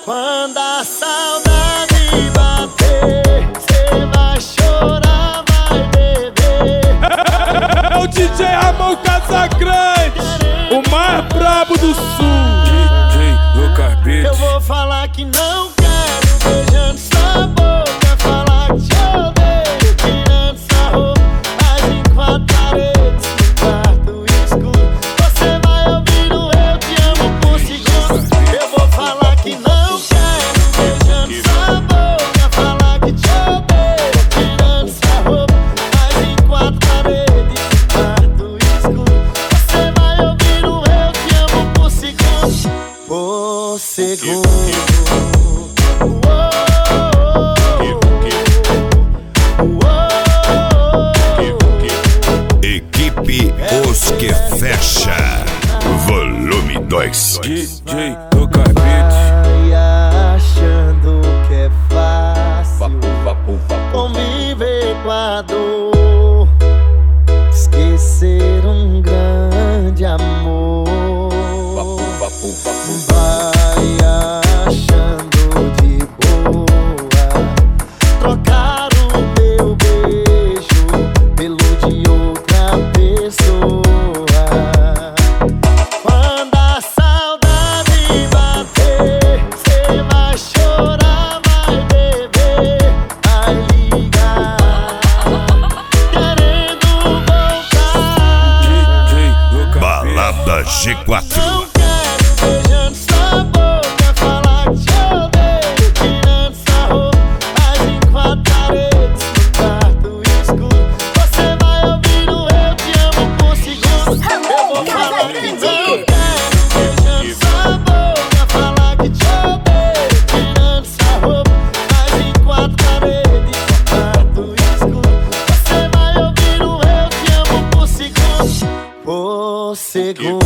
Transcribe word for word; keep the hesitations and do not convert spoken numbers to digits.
Quando a saudade bater, cê vai chorar, vai beber. É o D J Ramon Casagrande, o mais brabo do sul. D J Lucas Beats. Eu vou falar que não quero, beijando sua boca. Falar que te odeio, tirando sua roupa. Mas em quatro paredes, no quarto escuro, você vai ouvir o eu te amo por segundos. Eu vou falar que não quero, beijando sua boca. Falar que te odeio, tirando sua roupa. Mas em quatro paredes, no quarto escuro, você vai ouvir o eu te amo por segundos. Por segundo. Equipe Os Que Fecha, volume dois. D J Lucas Beats. Vai achando que é fácil conviver com a dor, esquecer um grande amor. Vai achando de boa trocar o meu beijo pelo de outra pessoa. Quando a saudade bater, cê vai chorar, vai beber, vai ligar, querendo voltar. D J Lucas Beats. Balada G quatro. Não quero, beijando sua boca. Falar que te odeio, tirando sua roupa. Mas em quatro paredes, no quarto escuro, você vai ouvir o eu te amo por segundos. Eu vou falar que não quero, beijando sua boca. Falar que te odeio, tirando sua roupa. Mas em quatro paredes, no quarto escuro, você vai ouvir o eu te amo por segundos. Por segundos.